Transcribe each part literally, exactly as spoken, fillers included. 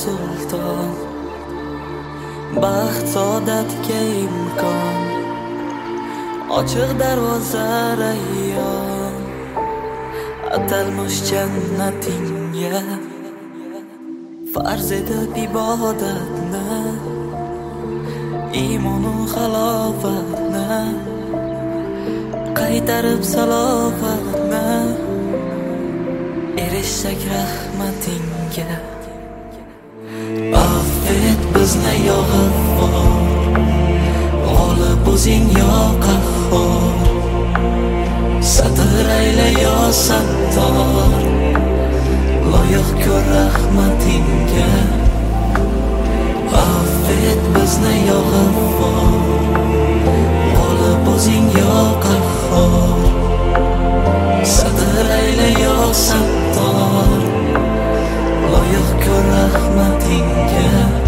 sulton, baxt saodatga imkon, ochiq darvoza rayyon, atalmish jannatingga farz etib ibodatni, iymonu halovatni qaytarib salovatni, erishsak rahmatingga. Affet bizni yo G'affor, g'olib o'zing yo Qahhor, satr ayla yo Sattor, loyiq ko'r rahmatingga. Affet bizni yo G'affor, g'olib o'zing yo Qahhor, satr ayla yo Sattor, loyiq ko'r rahmatingga.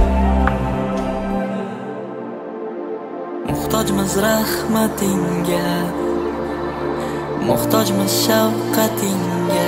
Muhtojmiz rahmatingga, muhtojmiz shafqatingga.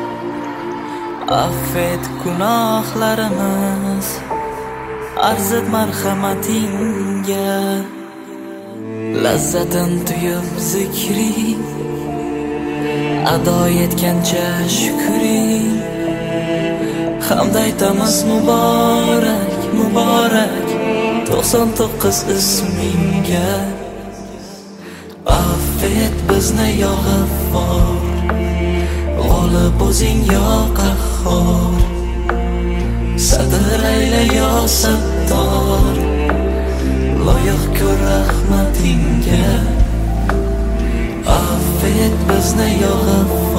Affet gunohlarimiz, arzit marhamatingga. Lazzatin tuyib zikring, ado etgancha shukring. Hamd aytamiz muborak, muborak to'qson to'qqiz ismingga. Affet bizni yo G'affor, g'olib o'zing yo Qahhor, satr ayla yo Sattor, loyiq ko'r rahmatingga. Affet bizni yo G'affor,